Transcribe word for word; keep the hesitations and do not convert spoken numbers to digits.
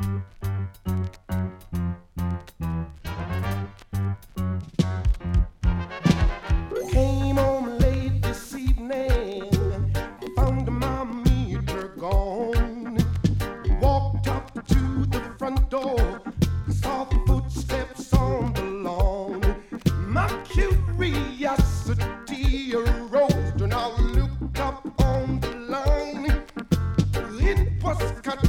Came home late this evening, found my meter gone. Walked up to the front door, saw footsteps on the lawn. My curiosity arose, and I looked up on the line. It was cut